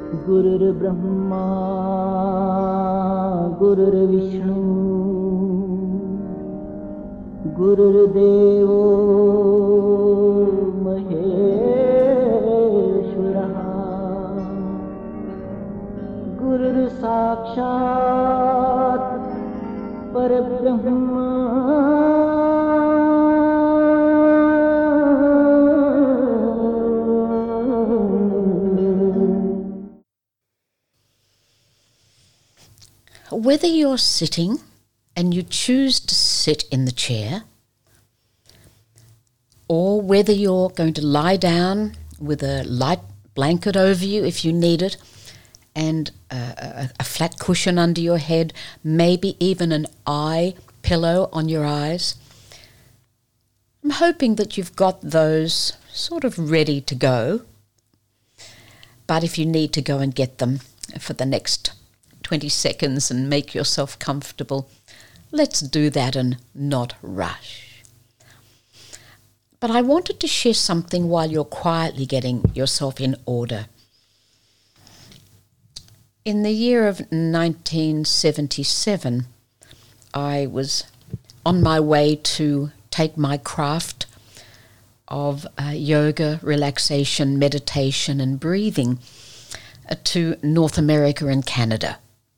गुरुर्ब्रह्मा गुरुर्विष्णु गुरुर्देवो महेश्वरः गुरुर्साक्षात् परब्रह्म Whether you're sitting and you choose to sit in the chair, or whether you're going to lie down with a light blanket over you if you need it, and a flat cushion under your head, maybe even an eye pillow on your eyes, I'm hoping that you've got those sort of ready to go. But if you need to go and get them for the next 20 seconds and make yourself comfortable, let's do that and not rush. But I wanted to share something while you're quietly getting yourself in order. In the year of 1977, I was on my way to take my craft of yoga, relaxation, meditation and breathing to North America and Canada.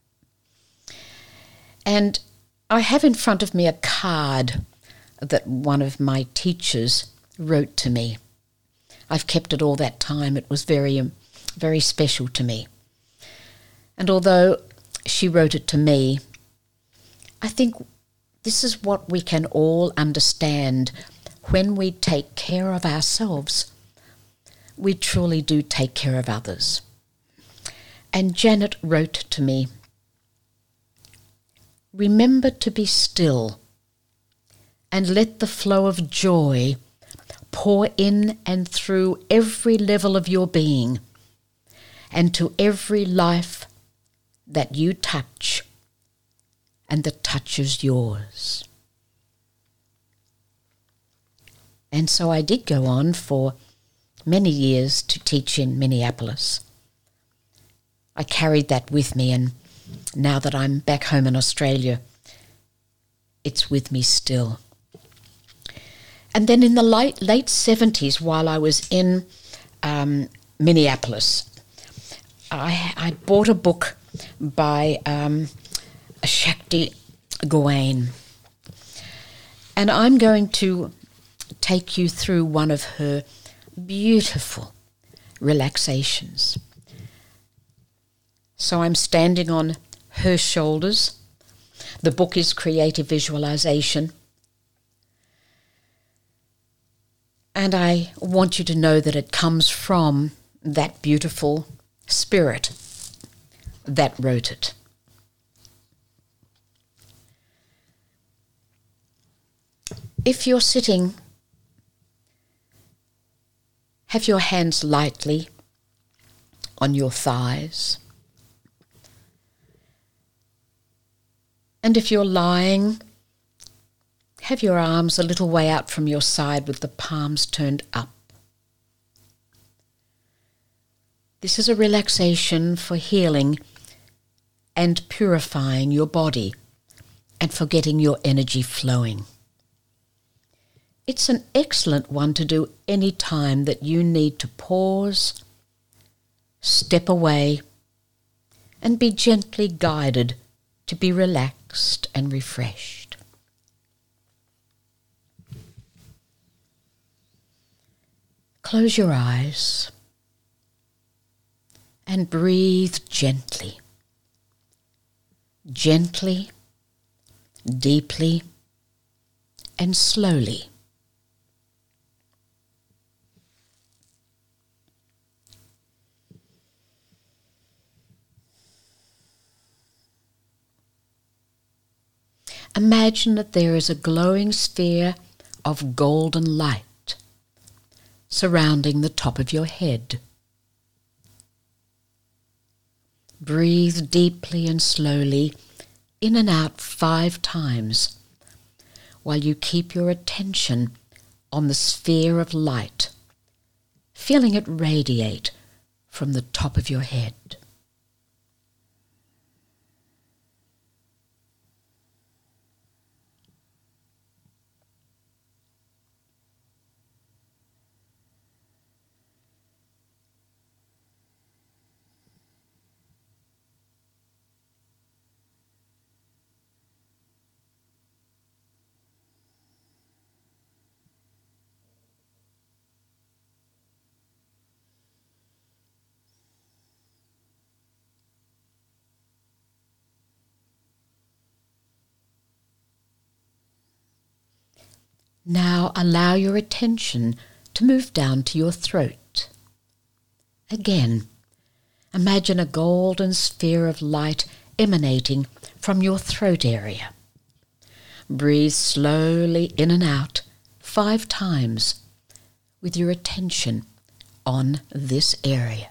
And I have in front of me a card that one of my teachers wrote to me. I've kept it all that time. It was very, very special to me. And although she wrote it to me, I think this is what we can all understand. When we take care of ourselves, we truly do take care of others. And Janet wrote to me, "Remember to be still and let the flow of joy pour in and through every level of your being and to every life that you touch and that touches yours." And so I did go on for many years to teach in Minneapolis. I carried that with me, and now that I'm back home in Australia, it's with me still. And then in the late 70s, while I was in Minneapolis, I bought a book by Shakti Gawain. And I'm going to take you through one of her beautiful relaxations. So I'm standing on her shoulders. The book is Creative Visualization. And I want you to know that it comes from that beautiful spirit that wrote it. If you're sitting, have your hands lightly on your thighs. And if you're lying, have your arms a little way out from your side with the palms turned up. This is a relaxation for healing and purifying your body and for getting your energy flowing. It's an excellent one to do any time that you need to pause, step away, and be gently guided to be relaxed and refreshed. Close your eyes and breathe gently. Gently, deeply, and slowly. Imagine that there is a glowing sphere of golden light surrounding the top of your head. Breathe deeply and slowly in and out 5 times while you keep your attention on the sphere of light, feeling it radiate from the top of your head. Now allow your attention to move down to your throat. Again, imagine a golden sphere of light emanating from your throat area. Breathe slowly in and out 5 times with your attention on this area.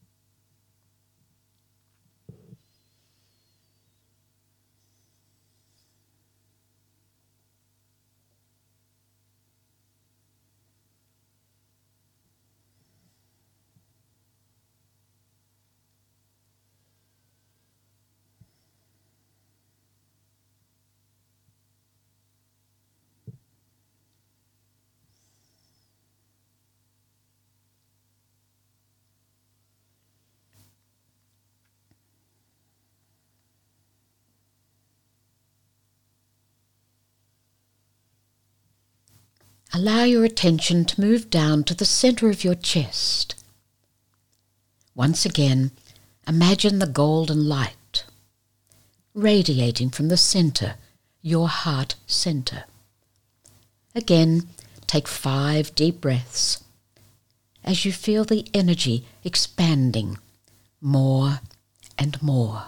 Allow your attention to move down to the center of your chest. Once again, imagine the golden light radiating from the center, your heart center. Again, take 5 deep breaths as you feel the energy expanding more and more.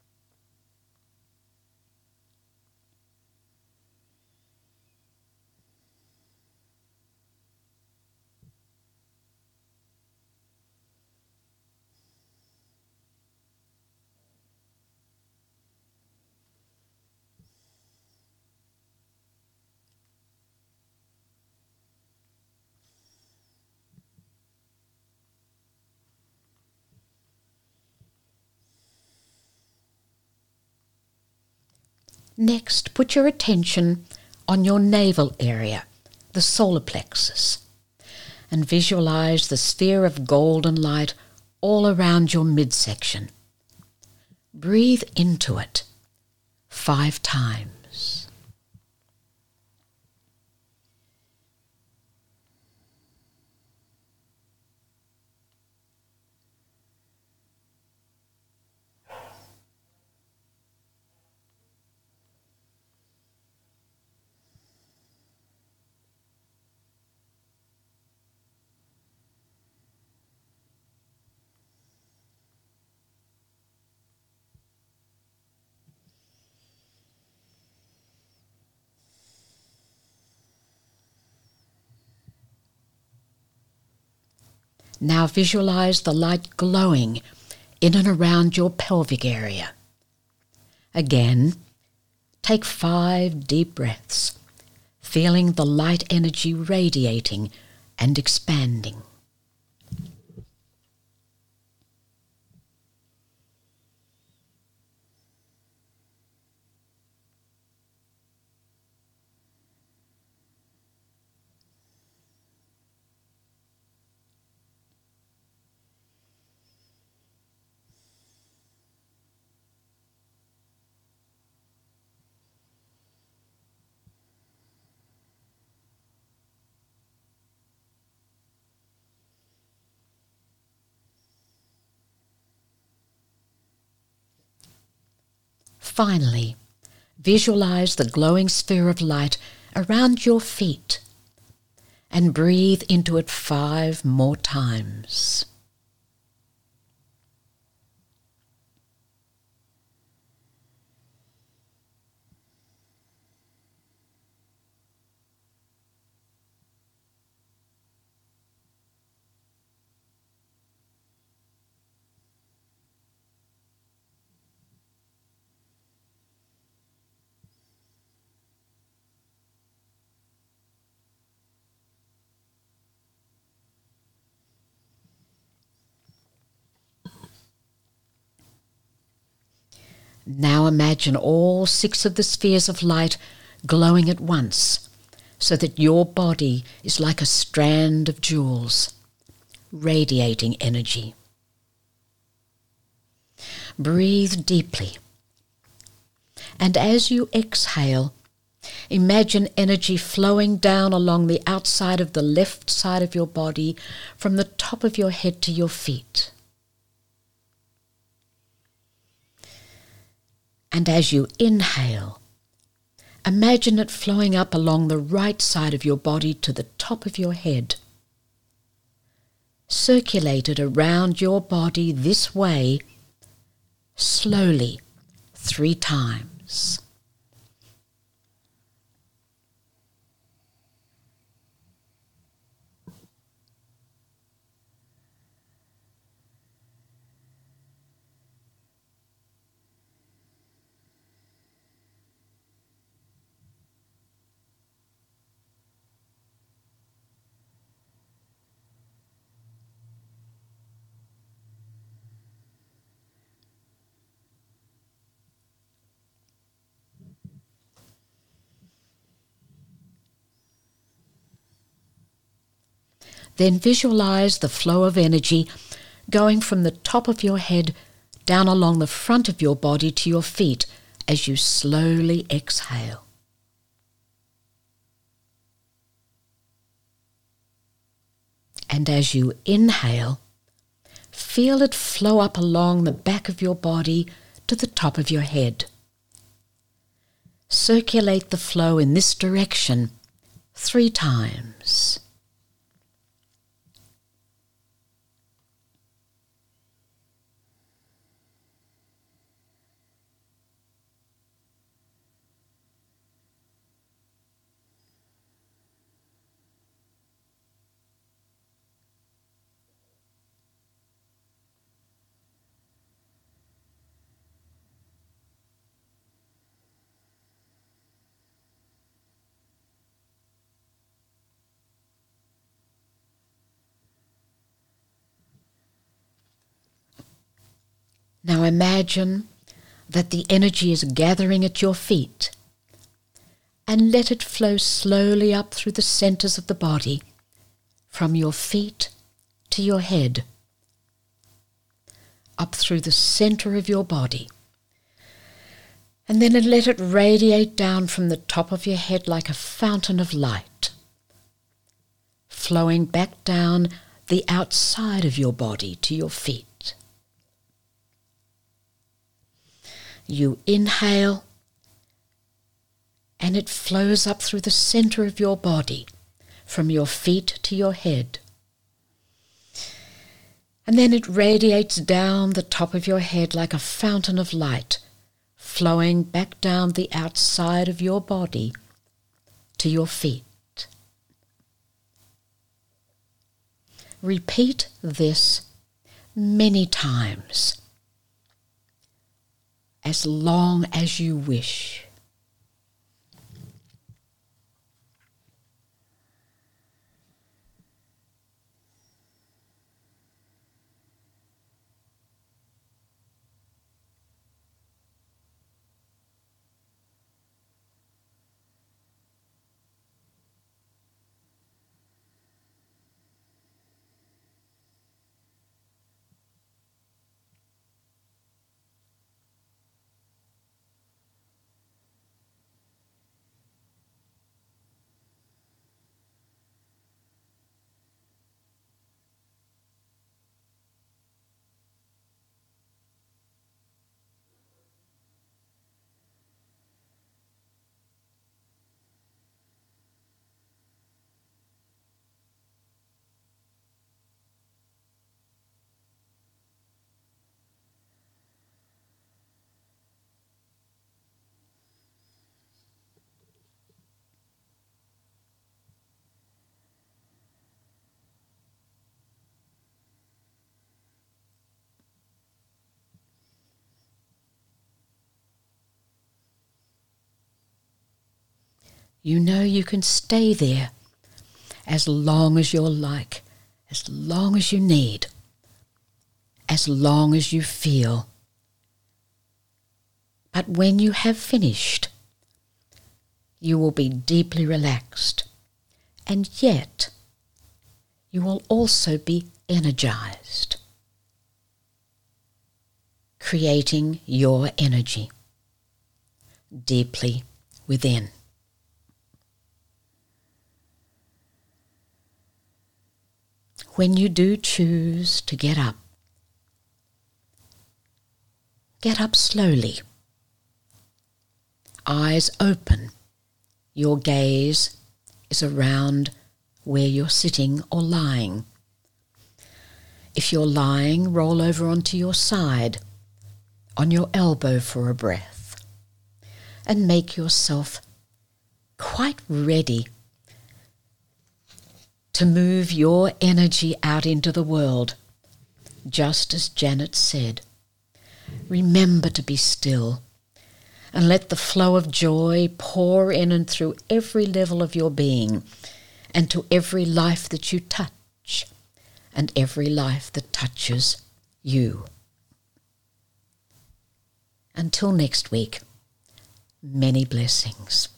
Next, put your attention on your navel area, the solar plexus, and visualize the sphere of golden light all around your midsection. Breathe into it 5 times. Now visualize the light glowing in and around your pelvic area. Again, take 5 deep breaths, feeling the light energy radiating and expanding. Finally, visualize the glowing sphere of light around your feet and breathe into it 5 more times. Now imagine all 6 of the spheres of light glowing at once, so that your body is like a strand of jewels, radiating energy. Breathe deeply. And as you exhale, imagine energy flowing down along the outside of the left side of your body from the top of your head to your feet. And as you inhale, imagine it flowing up along the right side of your body to the top of your head. Circulate it around your body this way, slowly, 3 times. Then visualize the flow of energy going from the top of your head down along the front of your body to your feet as you slowly exhale. And as you inhale, feel it flow up along the back of your body to the top of your head. Circulate the flow in this direction 3 times. Now imagine that the energy is gathering at your feet, and let it flow slowly up through the centers of the body, from your feet to your head, up through the center of your body. And then let it radiate down from the top of your head like a fountain of light, flowing back down the outside of your body to your feet. You inhale, and it flows up through the center of your body, from your feet to your head. And then it radiates down the top of your head like a fountain of light, flowing back down the outside of your body to your feet. Repeat this many times, as long as you wish. You know you can stay there as long as you're like, as long as you need, as long as you feel. But when you have finished, you will be deeply relaxed, and yet you will also be energized, creating your energy deeply within. When you do choose to get up slowly, eyes open. Your gaze is around where you're sitting or lying. If you're lying, roll over onto your side, on your elbow for a breath, and make yourself quite ready to move your energy out into the world. Just as Janet said, remember to be still and let the flow of joy pour in and through every level of your being and to every life that you touch and every life that touches you. Until next week, many blessings.